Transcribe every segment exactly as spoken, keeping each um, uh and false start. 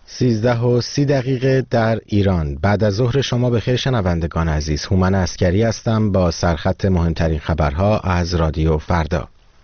سیزده و سی دقیقه در ایران. بعد از ظهر شما بخیر شنوندگان عزیز. هومن عسکری هستم با سرخط مهمترین خبرها از رادیو فردا.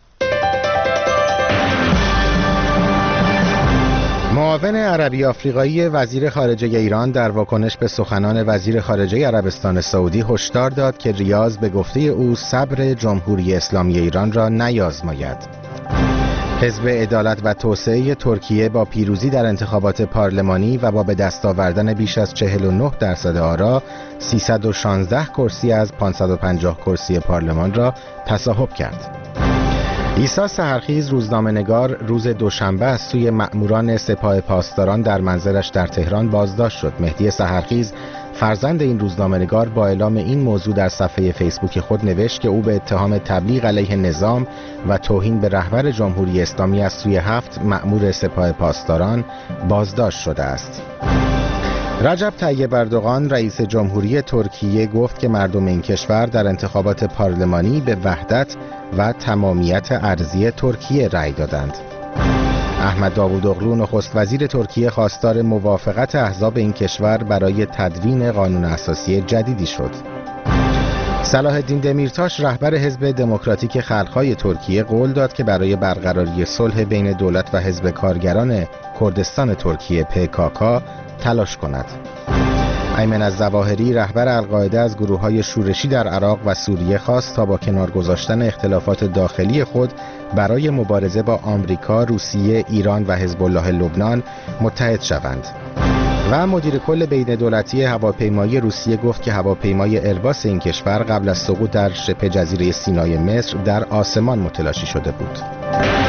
معاون عربی آفریقایی وزیر خارجه ایران در واکنش به سخنان وزیر خارجه عربستان سعودی هشدار داد که ریاض به گفته او صبر جمهوری اسلامی ایران را نیازماید. حزب عدالت و توسعه ترکیه با پیروزی در انتخابات پارلمانی و با به دست آوردن بیش از چهل و نه درصد آرا سیصد و شانزده کرسی از پانصد و پنجاه کرسی پارلمان را تصاحب کرد. عیسی سحرخیز روزنامه‌نگار روز دوشنبه از سوی مأموران سپاه پاسداران در منزلش در تهران بازداشت شد. مهدی سحرخیز فرزند این روزنامه‌نگار با اعلام این موضوع در صفحه فیسبوک خود نوشت که او به اتهام تبلیغ علیه نظام و توهین به رهبر جمهوری اسلامی از سوی هفت مأمور سپاه پاسداران بازداشت شده است. رجب طیب اردوغان رئیس جمهوری ترکیه گفت که مردم این کشور در انتخابات پارلمانی به وحدت و تمامیت ارضی ترکیه رأی دادند. احمد داوودوغلو نخست وزیر ترکیه خواستار موافقت احزاب این کشور برای تدوین قانون اساسی جدیدی شد. صلاح الدین دمیرتاش رهبر حزب دموکراتیک خلق‌های ترکیه قول داد که برای برقراری صلح بین دولت و حزب کارگران کردستان ترکیه پی کی کی تلاش کند. ایمن الظواهری رهبر القاعده از گروه‌های شورشی در عراق و سوریه خواست تا با کنار گذاشتن اختلافات داخلی خود برای مبارزه با آمریکا، روسیه، ایران و حزب الله لبنان متحد شوند. و مدیر کل بین دولتی هواپیمایی روسیه گفت که هواپیمای ایرباس این کشور قبل از سقوط در شبه جزیره سینای مصر در آسمان متلاشی شده بود.